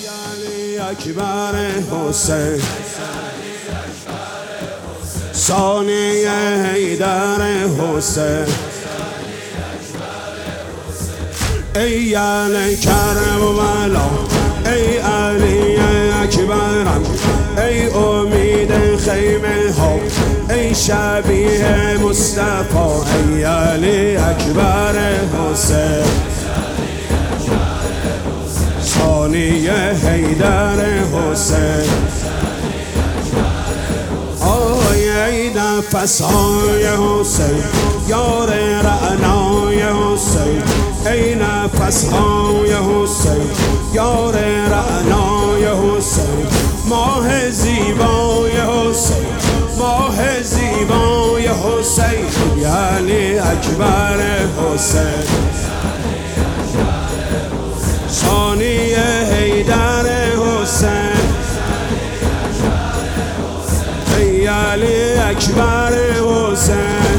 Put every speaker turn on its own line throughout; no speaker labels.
علی اکبر حسین ثانی حیدر حسین ای علی کربلا ای علی اکبرم ای امید خیمه ها ای شبیه مصطفی ای علی اکبر حسین ثانی حیدر حسین ای نفسهای حسین یار رعنای حسین ای نفسهای حسین یار رعنای حسین ماه زیبای حسین ماه زیبای حسین یعنی اکبر حسین ثانی حیدر حسین ای علی اکبر حسین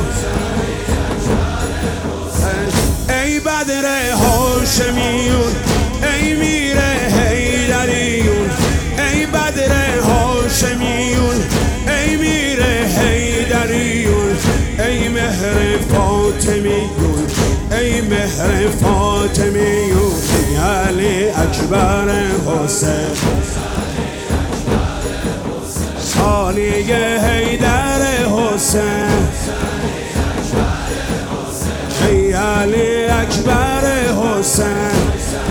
ای بدر هاشمیون ای میر حیدریون ای بدر هاشمیون ای میر حیدریون ای مهر فاطمیون ای مهر فاطمیون ای علی اکبر حسین ثانی حیدر حسین ای علی اکبر حسین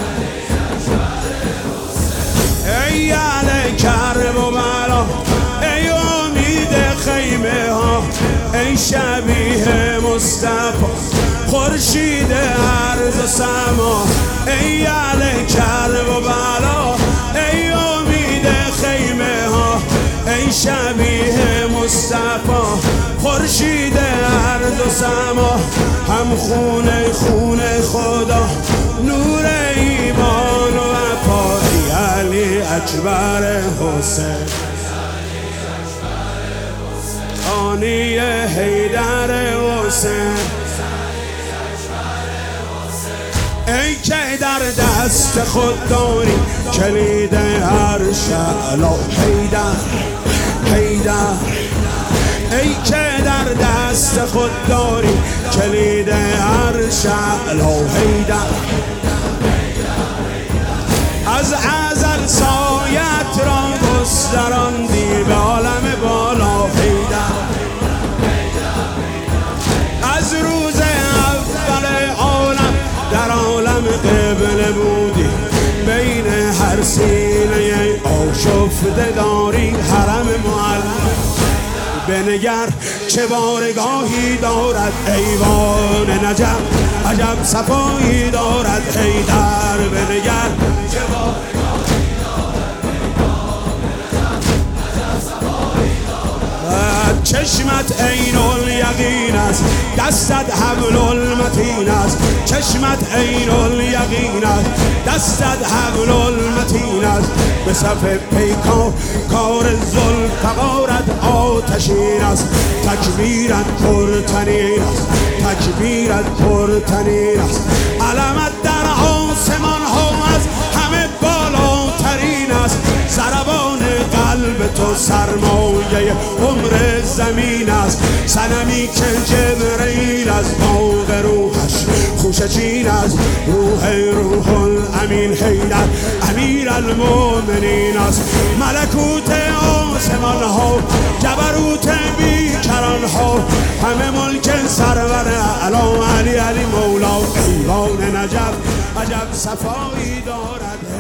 ای علی کربلا ای امید خیمه ها ای شبیه مصطفی خورشید ارض و سما ای علی کربلا ای امید خیمه ها ای شبیه مصطفی خورشید ارض و سما هم خونه خونه خدا نور ایمان و وفا ای علی اکبر حسین ثانی حیدر حسین ای که در دست خود داری کلید عرش اعلی حیدر حیدر ای که در دست خود داری کلید عرش اعلی حیدر از ازل سایت را گستراندی به عالم بالا حیدر از روز اول عالم در عالم قبله بودی بین هر سینه آشفته داری حرم معلم بنگر چه بارگاهی دارد ایوان نجف عجب صفایی دارد حیدر بنگر چه بارگاهی دارد عجب صفایی دارد چشمت عین الیقین است دستت حبل المتین است چشمت عین الیقین است دستت حبل المتین است به صف پیکار کار ذوالفقارت آتشین است تکبیرت پرتنین است تکبیرت پرتنین است علمت در آسمان ها از همه بالاترین است ضربان قلب تو سرمایه عمر زمین است صنمی که جبرئیل از باغ روحش خوشه چین است روح الامین حیدر امیر المؤمنین است ملکوت آسمان ها جبروت بیکران ها همه ملک سرور اعلی علی مولا ایوان نجف عجب صفایی دارد